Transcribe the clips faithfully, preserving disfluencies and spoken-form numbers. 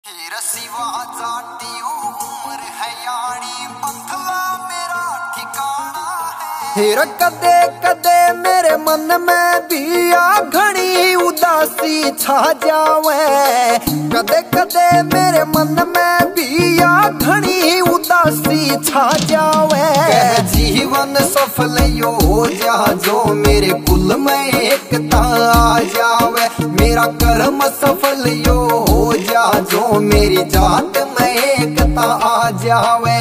तेरा सिवा जाटियों उम्र है यानी पंथला मेरा ठिकाना है। फिर कदे कदे मेरे मन में भी आ घनी उदासी छा जावे। कदे कदे मेरे मन में भी आ घनी उदासी छा जावे। जीवन सफल यो हो जा जो मेरे कुल में एकता आ जावे। मेरा कर्म सफल यो हो जा जो मेरी जात में एकता आ जावे।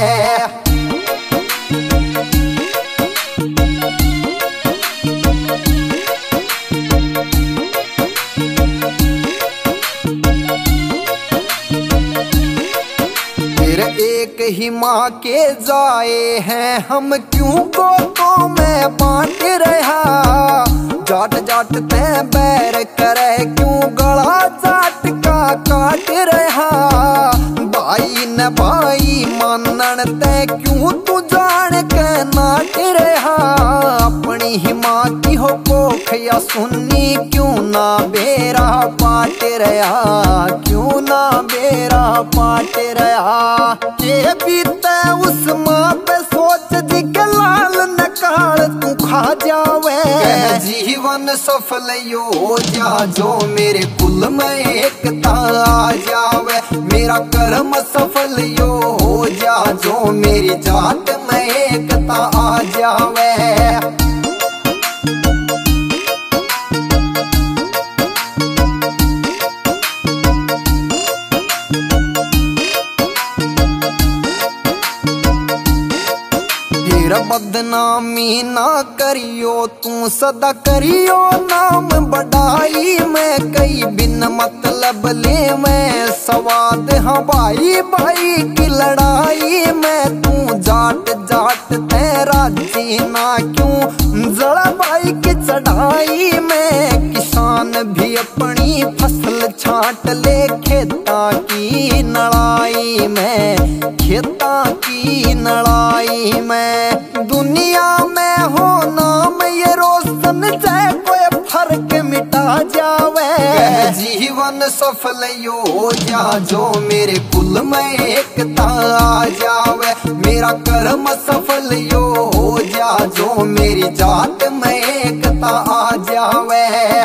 फिर एक ही माँ के जाए हैं हम क्यों को तो मैं बांट रहा। जाट जाट ते बैर करे क्यों गला जाट का काट रहा। भाई न भाई मानन ते क्यों तू जान के नाट रहा। अपनी ही माँ की हो कोख या सुन्नी क्यों ना बेरा पाट रहा। क्यों ना बेरा पाट रहा। के बीते उस माँ पे सोच दी के लाल नकाल तू खा जावे। जीवन सफल यो हो जा जो मेरे कुल में एकता आ जावे। मेरा कर्म सफल यो हो जा जो मेरी जात में एकता आ जावे। बदनामी ना करियो तू सदा करियो नाम बढ़ाई। मैं कई बिन मतलब ले मैं सवाद हाँ भाई भाई की लड़ाई में। तू जाट जाट तेरा जीना क्यों जड़ा भाई की चढ़ाई में। किसान भी अपनी फसल छाट ले खेता की नड़ाई में। खेता की नड़ाई में दुनिया में हो नाम ये रोशन चाहे कोई फर्क मिटा जावे। जीवन सफल यो हो जा जो मेरे कुल में एकता आ जावे। मेरा कर्म सफल यो हो जा जो मेरी जात में एकता आ जावे।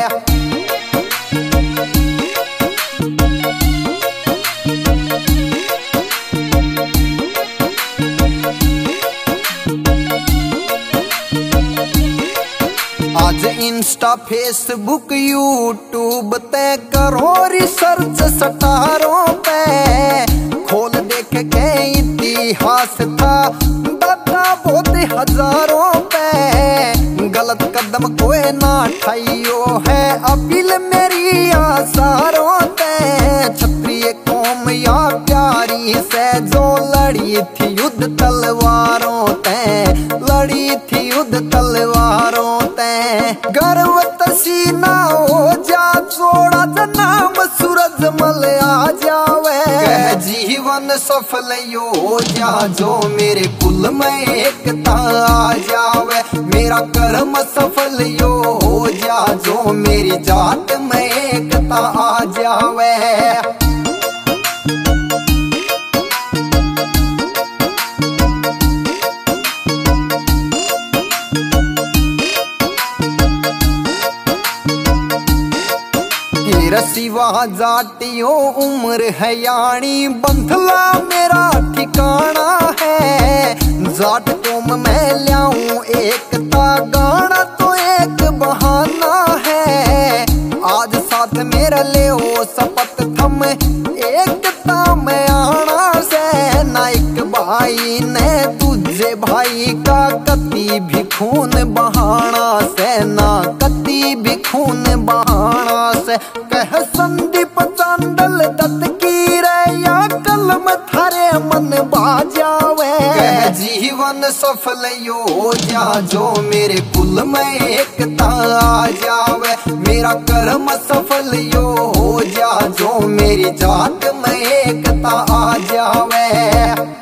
आज इंस्टा फेसबुक यूट्यूब ते करो रिसर्च सटारों पे। खोल देख के इतिहास था दादा बहुत हजारों पे। गलत कदम कोई ना ठाइयो है अपील मेरी आसारों ते। क्षत्रिय कौम या प्यारी से जो लड़ी थी युद्ध तलवारों ते। लड़ी थी युद्ध तलवारों ते। गर्व तसीना हो जा जोड़ा जनाम सूरज मल आ जावे। जीवन सफल यो हो जा जो मेरे कुल में एकता आ जावे। मेरा कर्म सफल यो हो जा जो मेरी जात में एकता आ जावे। सिवा जाटियों उम्र है यानी बंधला मेरा ठिकाना है। जाट तुम मैं ल्याऊं एकता गाना तो एक बहाना है। आज साथ मेरा ले ओ शपथ थम एकता में आना से। ना एक भाई ने तुझे भाई का कति भी खून बहाना से। ना कति भी खून बहाना से। कह संदीप चांडल दत्त की रे या कलम थारे मन बाजावे। जीवन सफल यो हो जा जो मेरे कुल में एकता आ जावे। मेरा कर्म सफल यो हो जा जो मेरी जात में एकता आ जावे।